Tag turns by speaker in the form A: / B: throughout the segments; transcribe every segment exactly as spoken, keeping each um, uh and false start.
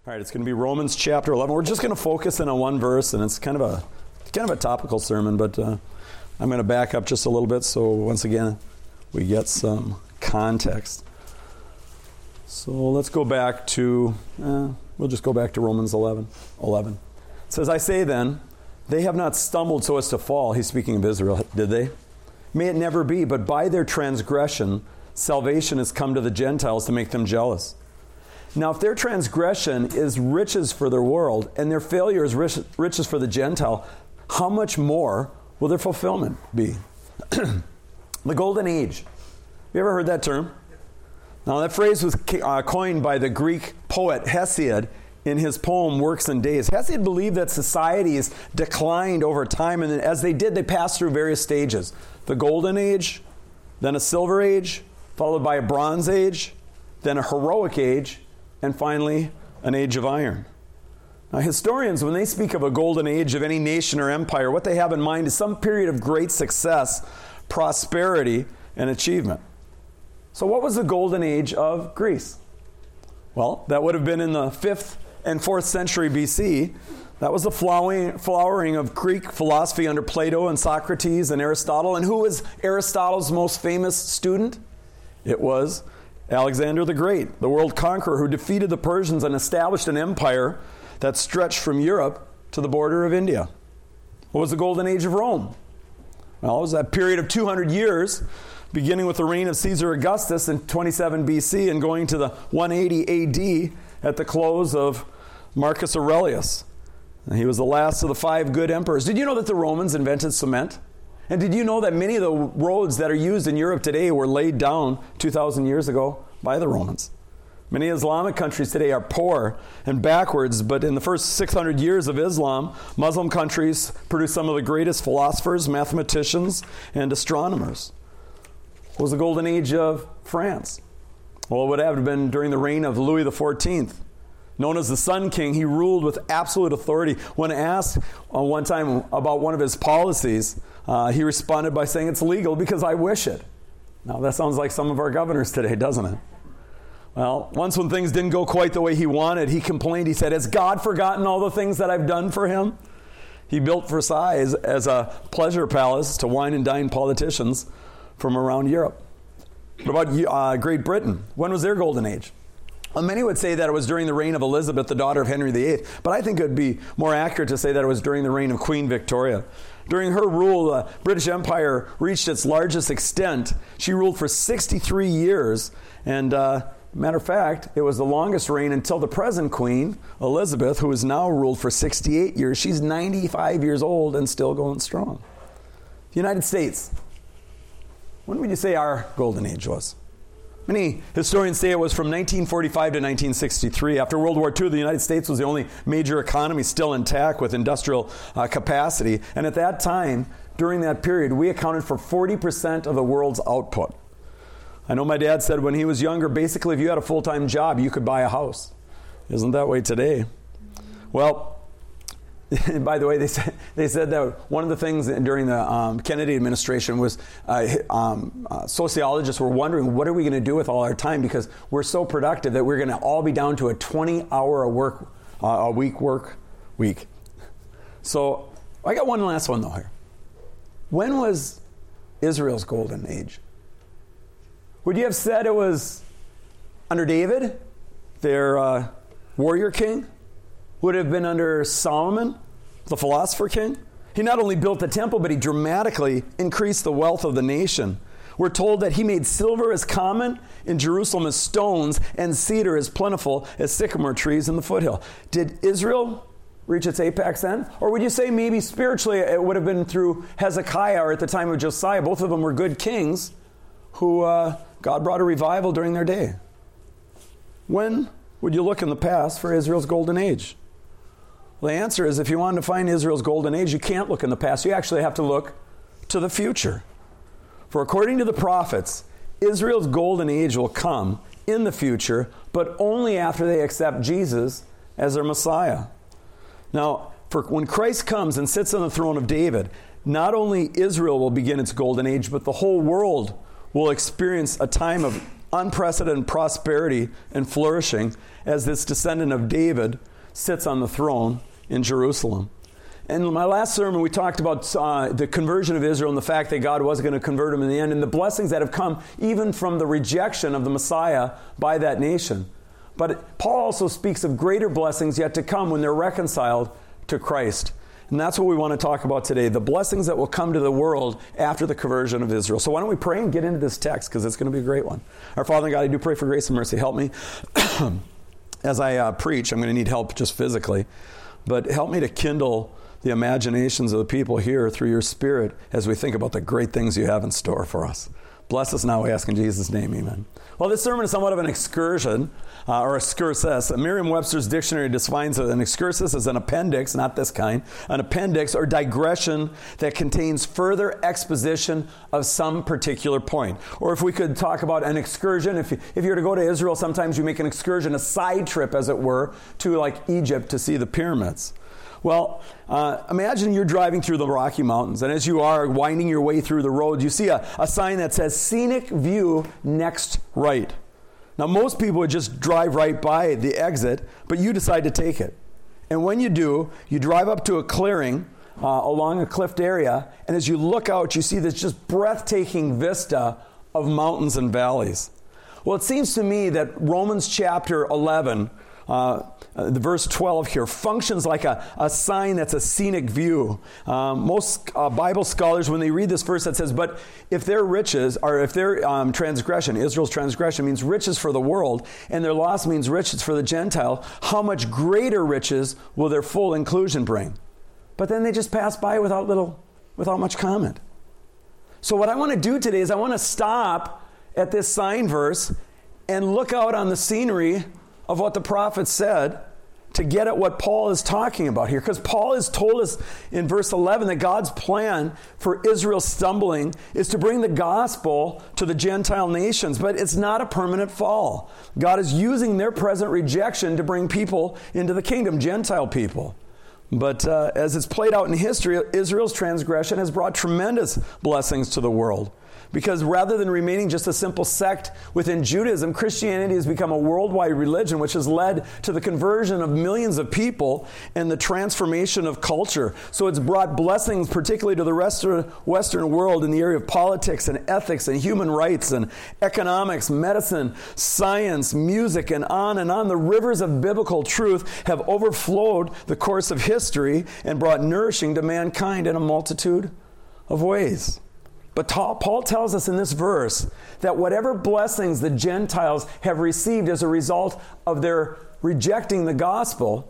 A: All right, it's going to be Romans chapter eleven. We're just going to focus in on one verse, and it's kind of a kind of a topical sermon, but uh, I'm going to back up just a little bit so once again we get some context. So let's go back to, uh, we'll just go back to Romans eleven. eleven. It says, I say then, they have not stumbled so as to fall. He's speaking of Israel, did they? May it never be, but by their transgression, salvation has come to the Gentiles to make them jealous. Now, if their transgression is riches for their world and their failure is rich, riches for the Gentile, how much more will their fulfillment be? The golden age. You ever heard that term? Now, that phrase was uh, coined by the Greek poet Hesiod in his poem Works and Days. Hesiod believed that societies declined over time, and as they did, they passed through various stages. The golden age, then a silver age, followed by a bronze age, then a heroic age, and finally, an age of iron. Now, historians, when they speak of a golden age of any nation or empire, what they have in mind is some period of great success, prosperity, and achievement. So what was the golden age of Greece? Well, that would have been in the fifth and fourth century B C. That was the flowering, flowering of Greek philosophy under Plato and Socrates and Aristotle. And who was Aristotle's most famous student? It was Alexander the Great, the world conqueror who defeated the Persians and established an empire that stretched from Europe to the border of India. What was the golden age of Rome? Well, it was that period of two hundred years, beginning with the reign of Caesar Augustus in twenty-seven B C and going to the one eighty A D at the close of Marcus Aurelius. And he was the last of the five good emperors. Did you know that the Romans invented cement? And did you know that many of the roads that are used in Europe today were laid down two thousand years ago by the Romans? Many Islamic countries today are poor and backwards, but in the first six hundred years of Islam, Muslim countries produced some of the greatest philosophers, mathematicians, and astronomers. What was the golden age of France? Well, it would have been during the reign of Louis the fourteenth. Known as the Sun King, he ruled with absolute authority. When asked uh, one time about one of his policies, uh, he responded by saying, it's legal because I wish it. Now, that sounds like some of our governors today, doesn't it? Well, once when things didn't go quite the way he wanted, he complained. He said, has God forgotten all the things that I've done for him? He built Versailles as a pleasure palace to wine and dine politicians from around Europe. What about uh, Great Britain? When was their golden age? Well, many would say that it was during the reign of Elizabeth, the daughter of Henry the eighth, but I think it would be more accurate to say that it was during the reign of Queen Victoria. During her rule, the British Empire reached its largest extent. She ruled for sixty-three years, and uh, matter of fact, it was the longest reign until the present queen, Elizabeth, who has now ruled for sixty-eight years. She's ninety-five years old and still going strong. The United States. When would you say our golden age was? Many historians say it was from nineteen forty-five to nineteen sixty-three. After World War Two, the United States was the only major economy still intact with industrial uh, capacity. And at that time, during that period, we accounted for forty percent of the world's output. I know my dad said when he was younger, basically if you had a full-time job, you could buy a house. Isn't that way today? Well, by the way, they said, they said that one of the things during the um, Kennedy administration was uh, um, uh, sociologists were wondering, what are we going to do with all our time? Because we're so productive that we're going to all be down to a twenty-hour a work uh, a week work week. So I got one last one, though, here. When was Israel's golden age? Would you have said it was under David, their uh, warrior king? Would it have been under Solomon, the philosopher king? He not only built the temple, but he dramatically increased the wealth of the nation. We're told that he made silver as common in Jerusalem as stones, and cedar as plentiful as sycamore trees in the foothill. Did Israel reach its apex then? Or would you say maybe spiritually it would have been through Hezekiah or at the time of Josiah? Both of them were good kings who uh, God brought a revival during their day. When would you look in the past for Israel's golden age? Well, the answer is if you want to find Israel's golden age, you can't look in the past. You actually have to look to the future. For according to the prophets, Israel's golden age will come in the future, but only after they accept Jesus as their Messiah. Now, for when Christ comes and sits on the throne of David, not only Israel will begin its golden age, but the whole world will experience a time of unprecedented prosperity and flourishing as this descendant of David sits on the throne in Jerusalem. And in my last sermon, we talked about uh, the conversion of Israel and the fact that God was going to convert them in the end, and the blessings that have come even from the rejection of the Messiah by that nation. But Paul also speaks of greater blessings yet to come when they're reconciled to Christ. And that's what we want to talk about today, the blessings that will come to the world after the conversion of Israel. So why don't we pray and get into this text, because it's going to be a great one. Our Father in God, I do pray for grace and mercy. Help me. As I uh, preach, I'm going to need help just physically, but help me to kindle the imaginations of the people here through your Spirit as we think about the great things you have in store for us. Bless us now, we ask in Jesus' name, amen. Well, this sermon is somewhat of an excursion, uh, or excursus. Merriam-Webster's dictionary defines an excursus as an appendix, not this kind, an appendix or digression that contains further exposition of some particular point. Or if we could talk about an excursion, if you, if you were to go to Israel, sometimes you make an excursion, a side trip, as it were, to like Egypt to see the pyramids. Well, uh, imagine you're driving through the Rocky Mountains, and as you are winding your way through the road, you see a, a sign that says scenic view next right. Now, most people would just drive right by the exit, but you decide to take it. And when you do, you drive up to a clearing uh, along a cliffed area, and as you look out, you see this just breathtaking vista of mountains and valleys. Well, it seems to me that Romans chapter eleven, Uh, uh, the verse twelve here, functions like a, a sign that's a scenic view. Um, most uh, Bible scholars, when they read this verse that says, but if their riches, or if their um, transgression, Israel's transgression means riches for the world, and their loss means riches for the Gentile, how much greater riches will their full inclusion bring? But then they just pass by without little, without much comment. So what I want to do today is I want to stop at this sign verse and look out on the scenery of what the prophet said to get at what Paul is talking about here. Because Paul has told us in verse eleven that God's plan for Israel's stumbling is to bring the gospel to the Gentile nations. But it's not a permanent fall. God is using their present rejection to bring people into the kingdom, Gentile people. But uh, as it's played out in history, Israel's transgression has brought tremendous blessings to the world. Because rather than remaining just a simple sect within Judaism, Christianity has become a worldwide religion, which has led to the conversion of millions of people and the transformation of culture. So it's brought blessings, particularly to the rest of the Western world in the area of politics and ethics and human rights and economics, medicine, science, music, and on and on. The rivers of biblical truth have overflowed the course of history and brought nourishing to mankind in a multitude of ways. But Paul tells us in this verse that whatever blessings the Gentiles have received as a result of their rejecting the gospel,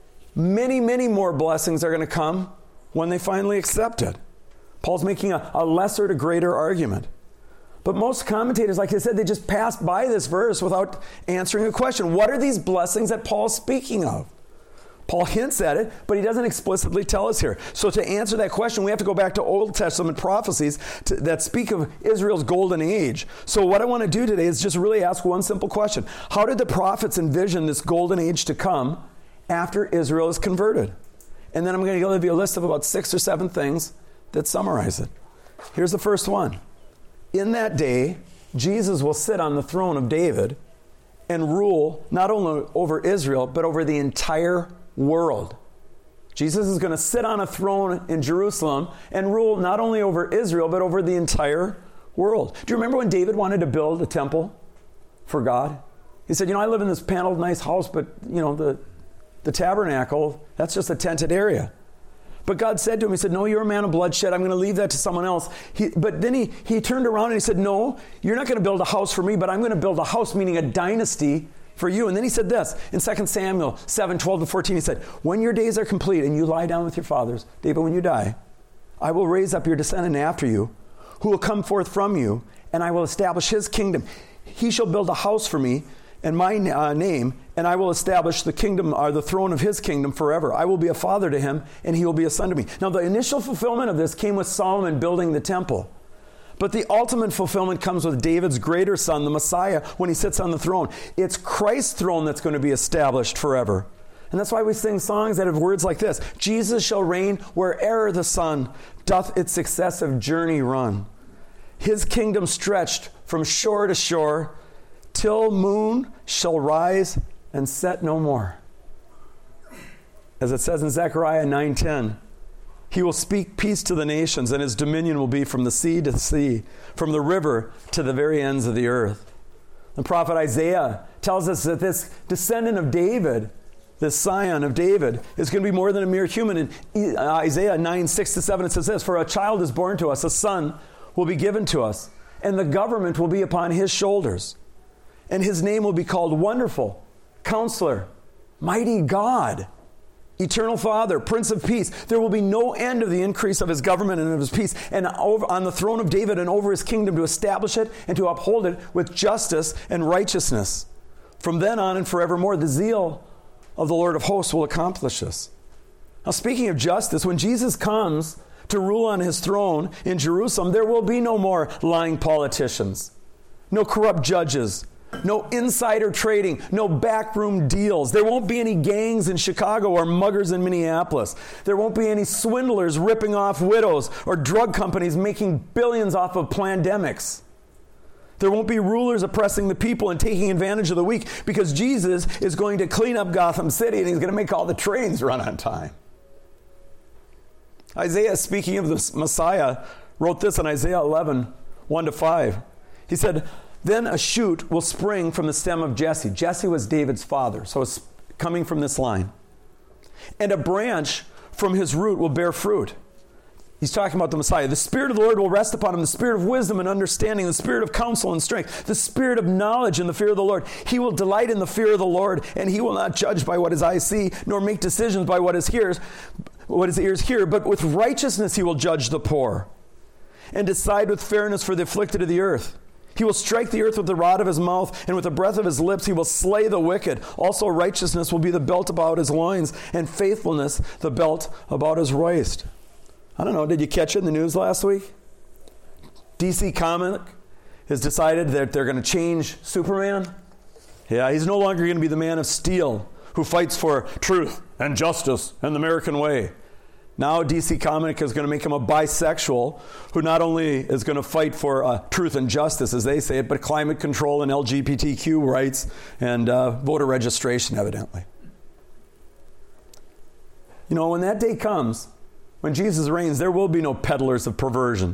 A: many, many more blessings are going to come when they finally accept it. Paul's making a, a lesser to greater argument. But most commentators, like I said, they just passed by this verse without answering a question. What are these blessings that Paul's speaking of? Paul hints at it, but he doesn't explicitly tell us here. So to answer that question, we have to go back to Old Testament prophecies to, that speak of Israel's golden age. So what I want to do today is just really ask one simple question. How did the prophets envision this golden age to come after Israel is converted? And then I'm going to give you a list of about six or seven things that summarize it. Here's the first one. In that day, Jesus will sit on the throne of David and rule not only over Israel, but over the entire world. Jesus is going to sit on a throne in Jerusalem and rule not only over Israel, but over the entire world. Do you remember when David wanted to build a temple for God? He said, you know, I live in this paneled nice house, but, you know, the, the tabernacle, that's just a tented area. But God said to him, he said, no, you're a man of bloodshed. I'm going to leave that to someone else. He, but then he, he turned around and he said, no, you're not going to build a house for me, but I'm going to build a house, meaning a dynasty for you. And then he said this in Second Samuel seven, twelve to fourteen. He said, when your days are complete and you lie down with your fathers, David, when you die, I will raise up your descendant after you, who will come forth from you, and I will establish his kingdom. He shall build a house for me and my uh, name, and I will establish the kingdom, or the throne of his kingdom forever. I will be a father to him, and he will be a son to me. Now, the initial fulfillment of this came with Solomon building the temple. But the ultimate fulfillment comes with David's greater son, the Messiah, when he sits on the throne. It's Christ's throne that's going to be established forever. And that's why we sing songs that have words like this. Jesus shall reign where'er the sun doth its successive journey run. His kingdom stretched from shore to shore, till moon shall rise and set no more. As it says in Zechariah nine ten, he will speak peace to the nations, and his dominion will be from the sea to the sea, from the river to the very ends of the earth. The prophet Isaiah tells us that this descendant of David, this scion of David, is going to be more than a mere human. In Isaiah nine six to seven, it says this, for a child is born to us, a son will be given to us, and the government will be upon his shoulders. And his name will be called Wonderful, Counselor, Mighty God, Eternal Father, Prince of Peace. There will be no end of the increase of his government and of his peace, and over, on the throne of David and over his kingdom, to establish it and to uphold it with justice and righteousness. From then on and forevermore, the zeal of the Lord of hosts will accomplish this. Now, speaking of justice, when Jesus comes to rule on his throne in Jerusalem, there will be no more lying politicians, no corrupt judges, no insider trading, no backroom deals. There won't be any gangs in Chicago or muggers in Minneapolis. There won't be any swindlers ripping off widows or drug companies making billions off of pandemics. There won't be rulers oppressing the people and taking advantage of the weak, because Jesus is going to clean up Gotham City and he's going to make all the trains run on time. Isaiah, speaking of the Messiah, wrote this in Isaiah eleven, one to five. He said, then a shoot will spring from the stem of Jesse. Jesse was David's father, so it's coming from this line. And a branch from his root will bear fruit. He's talking about the Messiah. The Spirit of the Lord will rest upon him, the Spirit of wisdom and understanding, the Spirit of counsel and strength, the Spirit of knowledge and the fear of the Lord. He will delight in the fear of the Lord, and he will not judge by what his eyes see, nor make decisions by what his ears, what his ears hear, but with righteousness he will judge the poor and decide with fairness for the afflicted of the earth. He will strike the earth with the rod of his mouth, and with the breath of his lips he will slay the wicked. Also righteousness will be the belt about his loins, and faithfulness the belt about his waist. I don't know, did you catch it in the news last week? D C Comic has decided that they're going to change Superman. Yeah, he's no longer going to be the Man of Steel who fights for truth and justice and the American way. Now D C Comic is going to make him a bisexual who not only is going to fight for uh, truth and justice, as they say it, but climate control and L G B T Q rights and uh, voter registration, evidently. You know, when that day comes, when Jesus reigns, there will be no peddlers of perversion.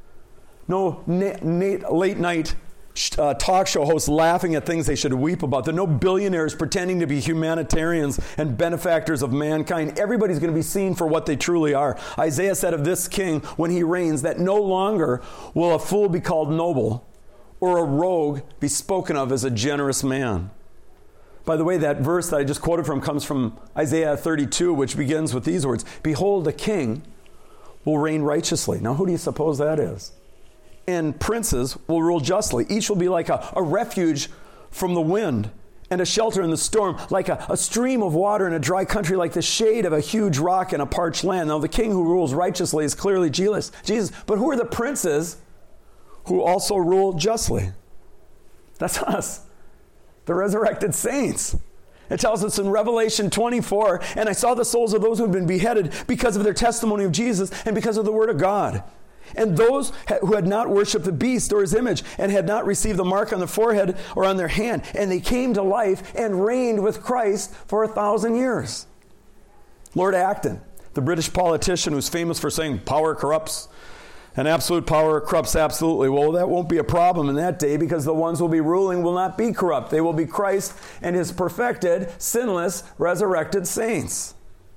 A: No na- na- late night uh, talk show hosts laughing at things they should weep about. There are no billionaires pretending to be humanitarians and benefactors of mankind. Everybody's going to be seen for what they truly are. Isaiah said of this king when he reigns that no longer will a fool be called noble or a rogue be spoken of as a generous man. By the way, that verse that I just quoted from comes from Isaiah thirty-two, which begins with these words, behold, a king will reign righteously. Now, who do you suppose that is? And princes will rule justly. Each will be like a, a refuge from the wind and a shelter in the storm, like a, a stream of water in a dry country, like the shade of a huge rock in a parched land. Now, the king who rules righteously is clearly Jesus. Jesus. But who are the princes who also rule justly? That's us, the resurrected saints. It tells us in Revelation twenty-four, and I saw the souls of those who had been beheaded because of their testimony of Jesus and because of the word of God. And those who had not worshipped the beast or his image and had not received the mark on the forehead or on their hand, and they came to life and reigned with Christ for a thousand years. Lord Acton, the British politician who's famous for saying power corrupts and absolute power corrupts absolutely. Well, that won't be a problem in that day, because the ones who will be ruling will not be corrupt. They will be Christ and his perfected, sinless, resurrected saints.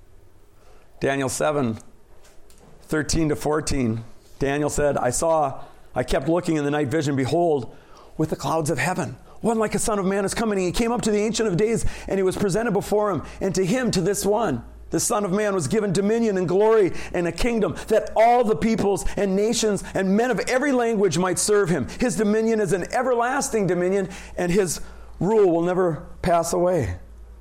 A: Daniel seven, thirteen to fourteen. Daniel said, I saw, I kept looking in the night vision, behold, with the clouds of heaven, one like a son of man is coming. He came up to the Ancient of Days, and he was presented before him. And to him, to this one, the Son of Man, was given dominion and glory and a kingdom, that all the peoples and nations and men of every language might serve him. His dominion is an everlasting dominion, and his rule will never pass away.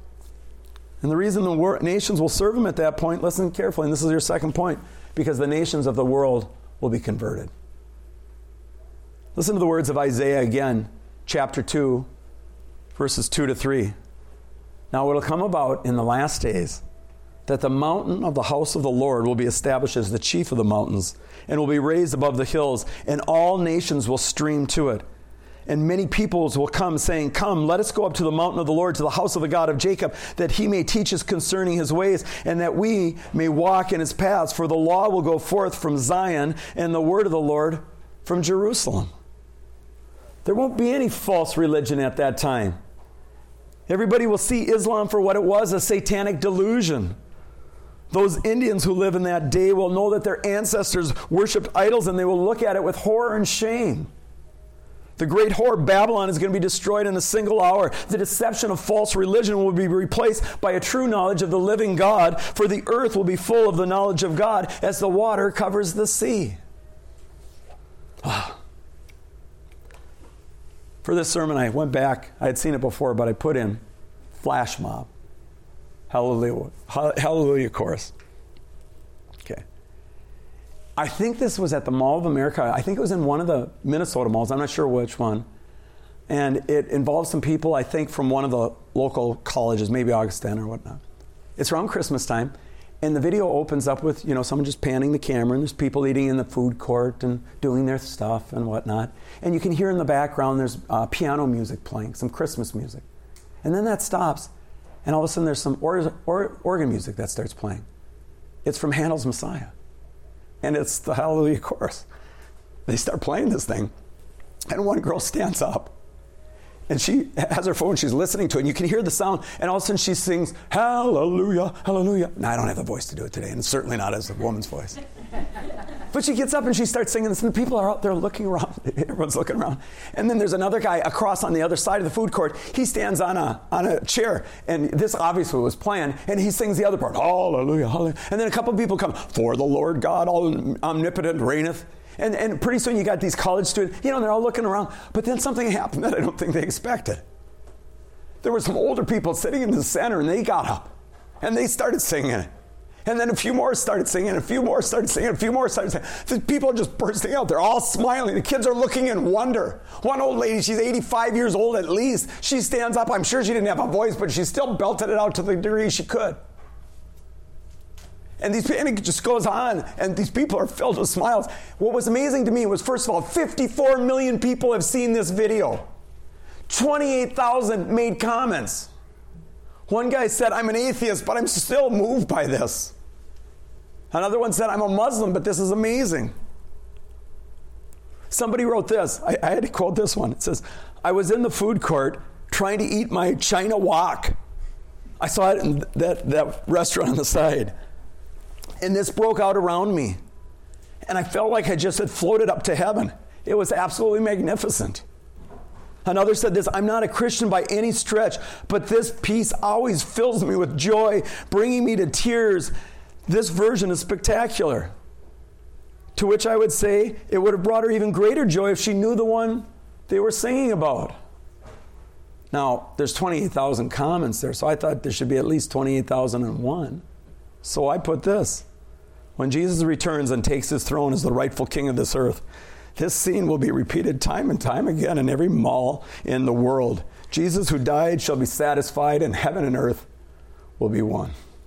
A: And the reason the wor- nations will serve him at that point, listen carefully, and this is your second point, because the nations of the world will be converted. Listen to the words of Isaiah again, chapter two, verses two to three. Now it will come about in the last days that the mountain of the house of the Lord will be established as the chief of the mountains, and will be raised above the hills, and all nations will stream to it. And many peoples will come, saying, Come, let us go up to the mountain of the Lord, to the house of the God of Jacob, that he may teach us concerning his ways, and that we may walk in his paths. For the law will go forth from Zion, and the word of the Lord from Jerusalem. There won't be any false religion at that time. Everybody will see Islam for what it was, a satanic delusion. Those Indians who live in that day will know that their ancestors worshipped idols, and they will look at it with horror and shame. The great whore Babylon is going to be destroyed in a single hour. The deception of false religion will be replaced by a true knowledge of the living God, for the earth will be full of the knowledge of God as the water covers the sea. For this sermon, I went back. I had seen it before, but I put in flash mob. Hallelujah. Hallelujah chorus. Okay. I think this was at the Mall of America. I think it was in one of the Minnesota malls. I'm not sure which one. And it involves some people, I think, from one of the local colleges, maybe Augustana or whatnot. It's around Christmas time. And the video opens up with, you know, someone just panning the camera, and there's people eating in the food court and doing their stuff and whatnot. And you can hear in the background there's uh, piano music playing, some Christmas music. And then that stops, and all of a sudden there's some or- or- organ music that starts playing. It's from Handel's Messiah. And it's the Hallelujah chorus. They start playing this thing, and one girl stands up. And she has her phone, she's listening to it, and you can hear the sound, and all of a sudden she sings, Hallelujah, hallelujah. Now, I don't have the voice to do it today, and it's certainly not as a woman's voice. But she gets up and she starts singing this, and the people are out there looking around. Everyone's looking around. And then there's another guy across on the other side of the food court. He stands on a on a chair, and this obviously was planned, and he sings the other part, Hallelujah, hallelujah. And then a couple of people come, For the Lord God all omnipotent reigneth. And, and pretty soon you got these college students, you know, they're all looking around. But then something happened that I don't think they expected. There were some older people sitting in the center, and they got up, and they started singing it. And then a few more started singing, a few more started singing, a few more started singing. The people are just bursting out. They're all smiling. The kids are looking in wonder. One old lady, she's eighty-five years old at least. She stands up. I'm sure she didn't have a voice, but she still belted it out to the degree she could. And, these, and it just goes on, and these people are filled with smiles. What was amazing to me was, first of all, fifty-four million people have seen this video. twenty-eight thousand made comments. One guy said, I'm an atheist, but I'm still moved by this. Another one said, I'm a Muslim, but this is amazing. Somebody wrote this. I, I had to quote this one. It says, I was in the food court trying to eat my China wok. I saw it in that, that restaurant on the side. And this broke out around me. And I felt like I just had floated up to heaven. It was absolutely magnificent. Another said this, I'm not a Christian by any stretch, but this peace always fills me with joy, bringing me to tears. This version is spectacular. To which I would say, it would have brought her even greater joy if she knew the one they were singing about. Now, there's twenty-eight thousand comments there, so I thought there should be at least twenty-eight thousand one. So I put this. When Jesus returns and takes his throne as the rightful king of this earth, this scene will be repeated time and time again in every mall in the world. Jesus who died shall be satisfied, and heaven and earth will be one.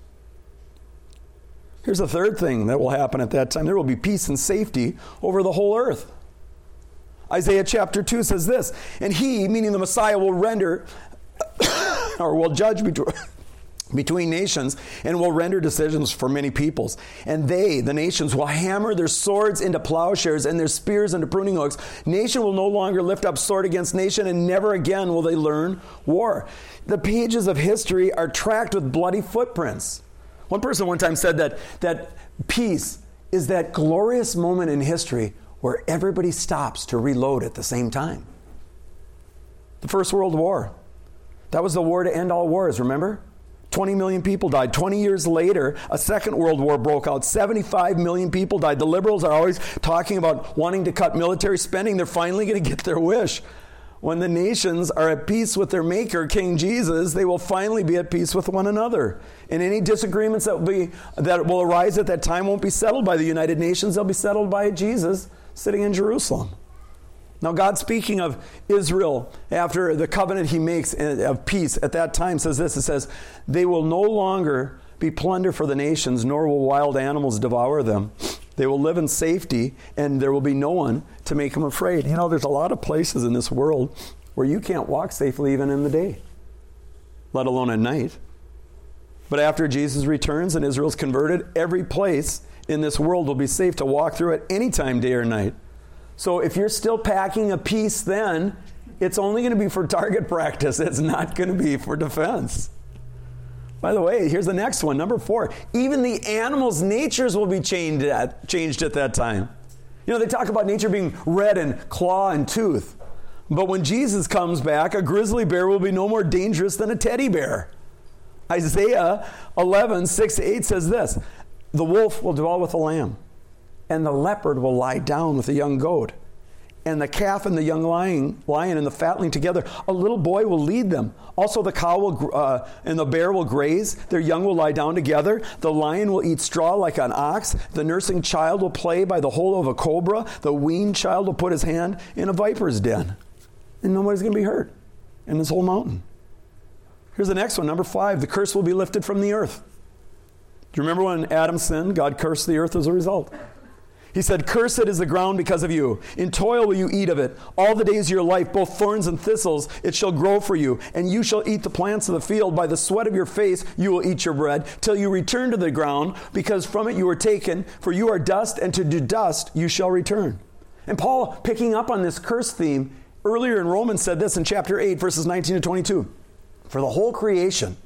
A: Here's the third thing that will happen at that time. There will be peace and safety over the whole earth. Isaiah chapter two says this, and he, meaning the Messiah, will render or will judge between between nations and will render decisions for many peoples. And they, the nations, will hammer their swords into plowshares and their spears into pruning hooks. Nation will no longer lift up sword against nation, and never again will they learn war. The pages of history are tracked with bloody footprints. One person one time said that, that peace is that glorious moment in history where everybody stops to reload at the same time. The First World War. That was the war to end all wars, remember? twenty million people died. twenty years later, a second world war broke out. seventy-five million people died. The liberals are always talking about wanting to cut military spending. They're finally going to get their wish. When the nations are at peace with their maker, King Jesus, they will finally be at peace with one another. And any disagreements that will, be, that will arise at that time won't be settled by the United Nations. They'll be settled by Jesus sitting in Jerusalem. Now, God, speaking of Israel after the covenant he makes of peace at that time, says this. It says, they will no longer be plunder for the nations, nor will wild animals devour them. They will live in safety, and there will be no one to make them afraid. You know, there's a lot of places in this world where you can't walk safely even in the day, let alone at night. But after Jesus returns and Israel's converted, every place in this world will be safe to walk through at any time, day or night. So if you're still packing a piece then, it's only going to be for target practice. It's not going to be for defense. By the way, here's the next one, number four. Even the animals' natures will be changed at, changed at that time. You know, they talk about nature being red and claw and tooth. But when Jesus comes back, a grizzly bear will be no more dangerous than a teddy bear. Isaiah eleven, six to eight says this, the wolf will dwell with the lamb, and the leopard will lie down with the young goat, and the calf and the young lion, lion and the fatling together. A little boy will lead them. Also the cow will, uh, and the bear will graze. Their young will lie down together. The lion will eat straw like an ox. The nursing child will play by the hole of a cobra. The weaned child will put his hand in a viper's den. And nobody's going to be hurt in this whole mountain. Here's the next one, number five. The curse will be lifted from the earth. Do you remember when Adam sinned? God cursed the earth as a result. He said, cursed is the ground because of you. In toil will you eat of it. All the days of your life, both thorns and thistles, it shall grow for you. And you shall eat the plants of the field. By the sweat of your face you will eat your bread, till you return to the ground, because from it you were taken. For you are dust, and to do dust you shall return. And Paul, picking up on this curse theme, earlier in Romans said this in chapter eight, verses nineteen to twenty-two. For the whole creation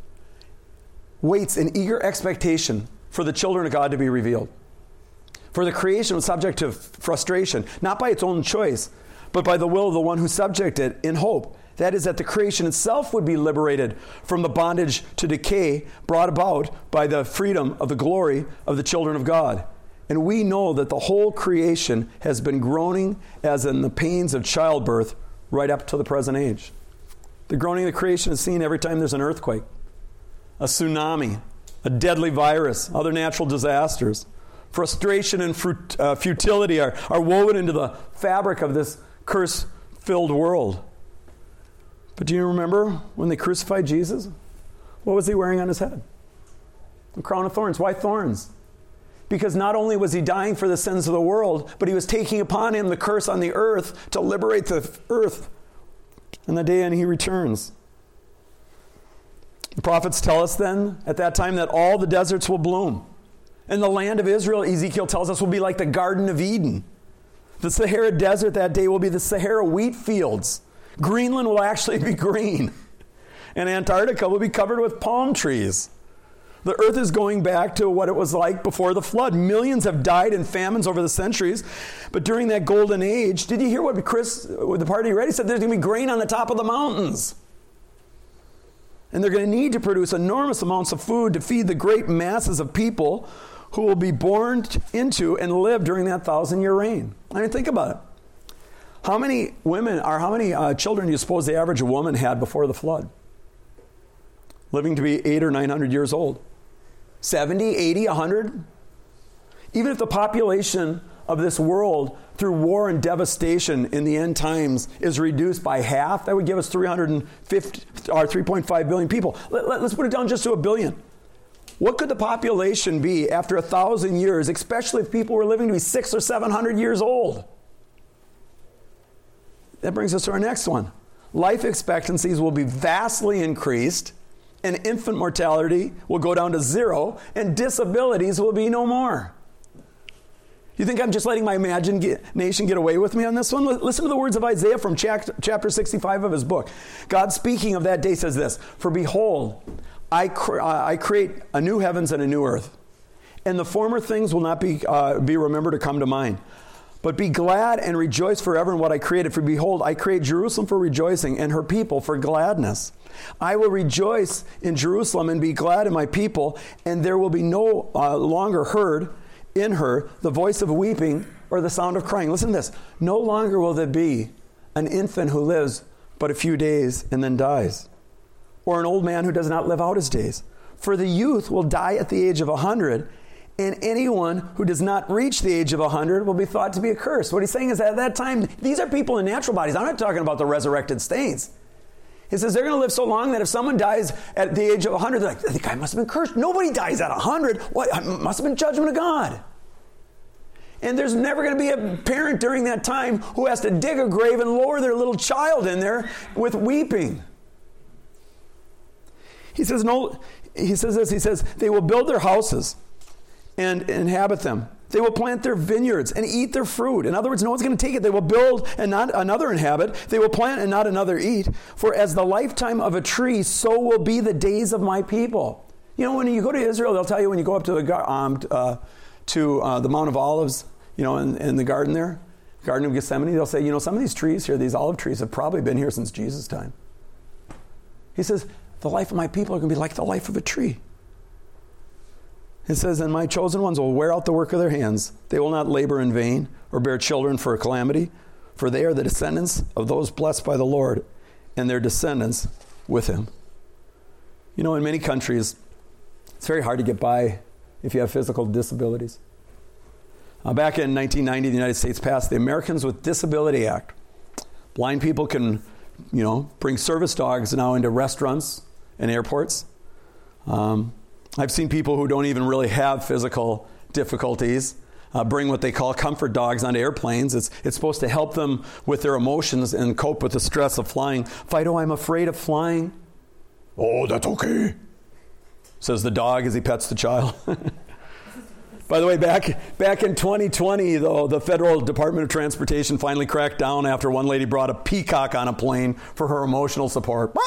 A: waits in eager expectation for the children of God to be revealed. For the creation was subject to frustration, not by its own choice, but by the will of the one who subjected it in hope. That is, that the creation itself would be liberated from the bondage to decay brought about by the freedom of the glory of the children of God. And we know that the whole creation has been groaning as in the pains of childbirth right up to the present age. The groaning of the creation is seen every time there's an earthquake, a tsunami, a deadly virus, other natural disasters. Frustration and frut- uh, futility are, are woven into the fabric of this curse-filled world. But do you remember when they crucified Jesus? What was he wearing on his head? A crown of thorns. Why thorns? Because not only was he dying for the sins of the world, but he was taking upon him the curse on the earth to liberate the earth on the day when he returns. The prophets tell us then at that time that all the deserts will bloom. And the land of Israel, Ezekiel tells us, will be like the Garden of Eden. The Sahara Desert that day will be the Sahara wheat fields. Greenland will actually be green. And Antarctica will be covered with palm trees. The earth is going back to what it was like before the flood. Millions have died in famines over the centuries. But during that golden age, did you hear what Chris, with the party ready, said there's going to be grain on the top of the mountains. And they're going to need to produce enormous amounts of food to feed the great masses of people who will be born into and live during that thousand-year reign. I mean, think about it. How many women, or how many uh, children do you suppose the average woman had before the flood? Living to be eight or nine hundred years old. seventy, eighty, one hundred? Even if the population of this world through war and devastation in the end times is reduced by half, that would give us three hundred fifty or three point five billion people. Let, let, let's put it down just to a billion. What could the population be after a thousand years, especially if people were living to be six or seven hundred years old? That brings us to our next one. Life expectancies will be vastly increased, and infant mortality will go down to zero, and disabilities will be no more. You think I'm just letting my imagination get away with me on this one? Listen to the words of Isaiah from chapter sixty-five of his book. God, speaking of that day, says this, "For behold, I, cre- I create a new heavens and a new earth, and the former things will not be, uh, be remembered or come to mind. But be glad and rejoice forever in what I created. For behold, I create Jerusalem for rejoicing, and her people for gladness. I will rejoice in Jerusalem and be glad in my people, and there will be no uh, longer heard in her the voice of weeping or the sound of crying." Listen to this. "No longer will there be an infant who lives but a few days and then dies, or an old man who does not live out his days. For the youth will die at the age of a hundred, and anyone who does not reach the age of a hundred will be thought to be accursed." What he's saying is that at that time, these are people in natural bodies. I'm not talking about the resurrected saints. He says they're going to live so long that if someone dies at the age of a hundred, they're like, "The guy must have been cursed." Nobody dies at a hundred. What? It must have been judgment of God. And there's never going to be a parent during that time who has to dig a grave and lower their little child in there with weeping. He says, no, he says this, he says, they will build their houses and inhabit them. They will plant their vineyards and eat their fruit. In other words, no one's going to take it. They will build and not another inhabit. They will plant and not another eat. For as the lifetime of a tree, so will be the days of my people. You know, when you go to Israel, they'll tell you when you go up to the um, uh, to uh, the Mount of Olives, you know, in, in the garden there, Garden of Gethsemane, they'll say, you know, some of these trees here, these olive trees, have probably been here since Jesus' time. He says, the life of my people are going to be like the life of a tree. It says, and my chosen ones will wear out the work of their hands. They will not labor in vain or bear children for a calamity, for they are the descendants of those blessed by the Lord, and their descendants with him. You know, in many countries, it's very hard to get by if you have physical disabilities. Uh, back in nineteen ninety, the United States passed the Americans with Disability Act. Blind people can, you know, bring service dogs now into restaurants and airports. Um, I've seen people who don't even really have physical difficulties uh, bring what they call comfort dogs onto airplanes. It's it's supposed to help them with their emotions and cope with the stress of flying. Fido, I'm afraid of flying. Oh, that's okay, says the dog as he pets the child. By the way, back back in twenty twenty, though, the Federal Department of Transportation finally cracked down after one lady brought a peacock on a plane for her emotional support.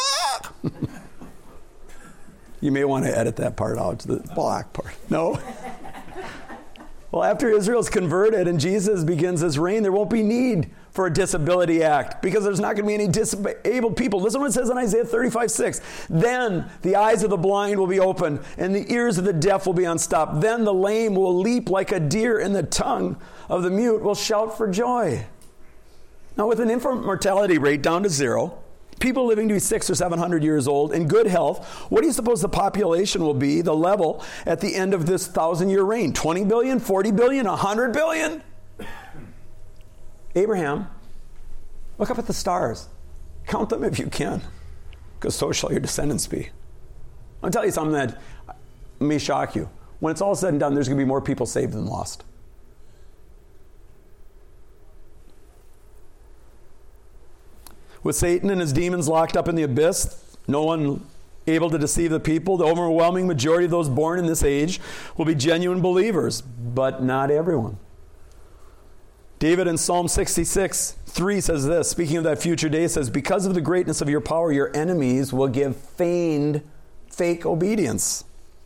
A: You may want to edit that part out, the black part. No? Well, after Israel's converted and Jesus begins his reign, there won't be need for a disability act because there's not going to be any disabled people. Listen to what it says in Isaiah thirty-five six. Then the eyes of the blind will be opened and the ears of the deaf will be unstopped. Then the lame will leap like a deer and the tongue of the mute will shout for joy. Now, with an infant mortality rate down to zero, people living to be six or seven hundred years old in good health, what do you suppose the population will be, the level, at the end of this thousand-year reign? twenty billion, forty billion, one hundred billion? Abraham, look up at the stars. Count them if you can, because so shall your descendants be. I'll tell you something that may shock you. When it's all said and done, there's going to be more people saved than lost. With Satan and his demons locked up in the abyss, no one able to deceive the people, the overwhelming majority of those born in this age will be genuine believers, but not everyone. David in Psalm sixty-six, three says this, speaking of that future day, says, because of the greatness of your power, your enemies will give feigned, fake obedience.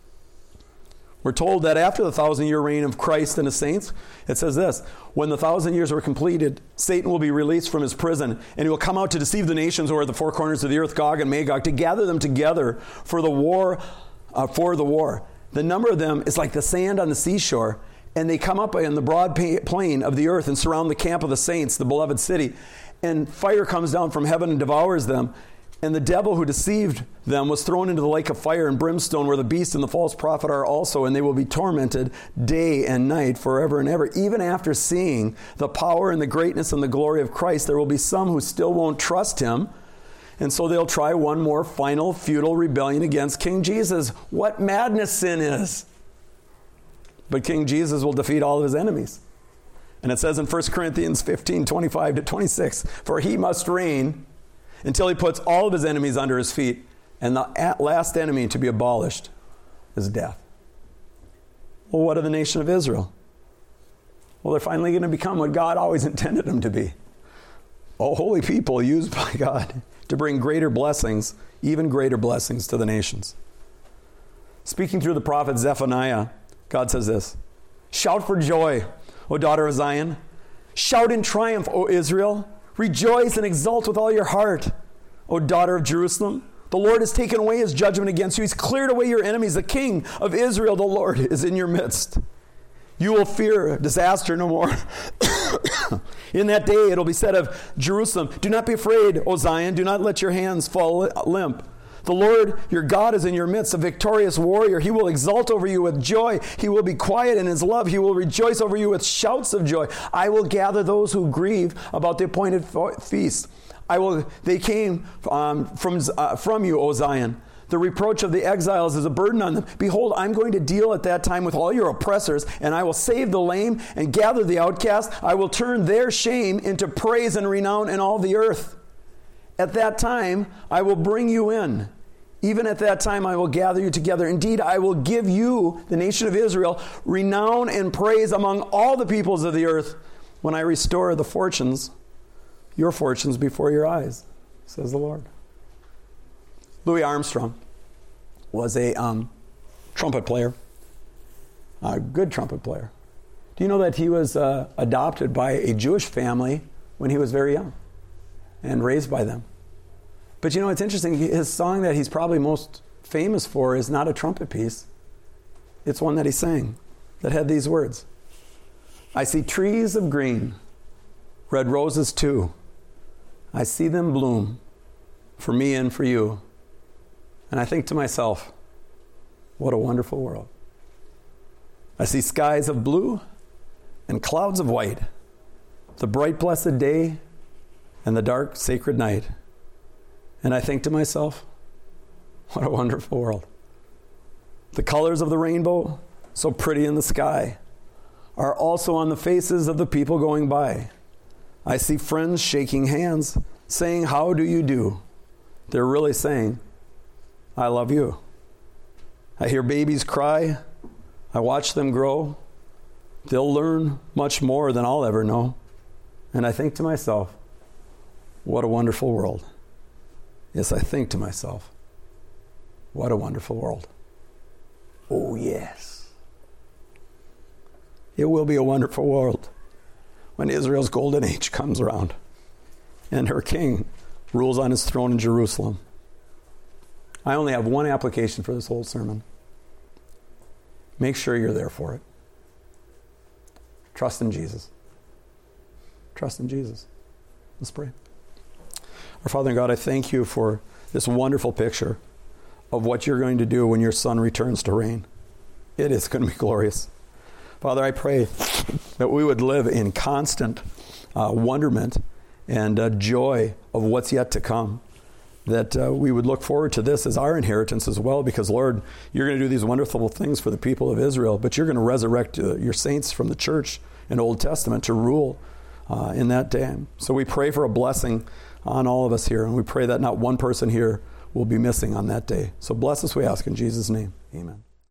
A: We're told that after the thousand-year reign of Christ and his saints, it says this, when the thousand years were completed, Satan will be released from his prison, and he will come out to deceive the nations who are at the four corners of the earth, Gog and Magog, to gather them together for the war, uh, for the war. The number of them is like the sand on the seashore, and they come up in the broad plain of the earth and surround the camp of the saints, the beloved city, and fire comes down from heaven and devours them. And the devil who deceived them was thrown into the lake of fire and brimstone where the beast and the false prophet are also, and they will be tormented day and night forever and ever. Even after seeing the power and the greatness and the glory of Christ, there will be some who still won't trust him, and so they'll try one more final futile rebellion against King Jesus. What madness sin is! But King Jesus will defeat all of his enemies. And it says in First Corinthians fifteen, twenty-five to twenty-six, for he must reign until he puts all of his enemies under his feet, and the last enemy to be abolished is death. Well, what of the nation of Israel? Well, they're finally going to become what God always intended them to be. A holy people used by God to bring greater blessings, even greater blessings to the nations. Speaking through the prophet Zephaniah, God says this, shout for joy, O daughter of Zion. Shout in triumph, O Israel. Rejoice and exult with all your heart, O daughter of Jerusalem. The Lord has taken away his judgment against you. He's cleared away your enemies. The King of Israel, the Lord, is in your midst. You will fear disaster no more. In that day it'll be said of Jerusalem, do not be afraid, O Zion. Do not let your hands fall limp. The Lord your God is in your midst, a victorious warrior. He will exult over you with joy. He will be quiet in his love. He will rejoice over you with shouts of joy. I will gather those who grieve about the appointed feast. I will. They came um, from uh, from you, O Zion. The reproach of the exiles is a burden on them. Behold, I'm going to deal at that time with all your oppressors, and I will save the lame and gather the outcast. I will turn their shame into praise and renown in all the earth. At that time, I will bring you in. Even at that time, I will gather you together. Indeed, I will give you, the nation of Israel, renown and praise among all the peoples of the earth when I restore the fortunes, your fortunes before your eyes, says the Lord. Louis Armstrong was a um, trumpet player, a good trumpet player. Do you know that he was uh, adopted by a Jewish family when he was very young and raised by them? But you know, it's interesting, his song that he's probably most famous for is not a trumpet piece. It's one that he sang that had these words. I see trees of green, red roses too. I see them bloom for me and for you. And I think to myself, what a wonderful world. I see skies of blue and clouds of white, the bright blessed day and the dark sacred night. And I think to myself, what a wonderful world. The colors of the rainbow, so pretty in the sky, are also on the faces of the people going by. I see friends shaking hands, saying, how do you do? They're really saying, I love you. I hear babies cry. I watch them grow. They'll learn much more than I'll ever know. And I think to myself, what a wonderful world. Yes, I think to myself, what a wonderful world. Oh, yes. It will be a wonderful world when Israel's golden age comes around and her king rules on his throne in Jerusalem. I only have one application for this whole sermon. Make sure you're there for it. Trust in Jesus. Trust in Jesus. Let's pray. Our Father and God, I thank you for this wonderful picture of what you're going to do when your Son returns to reign. It is going to be glorious. Father, I pray that we would live in constant uh, wonderment and uh, joy of what's yet to come. That uh, we would look forward to this as our inheritance as well, because, Lord, you're going to do these wonderful things for the people of Israel, but you're going to resurrect uh, your saints from the church in Old Testament to rule uh, in that day. So we pray for a blessing on all of us here, and we pray that not one person here will be missing on that day. So bless us, we ask, in Jesus' name. Amen.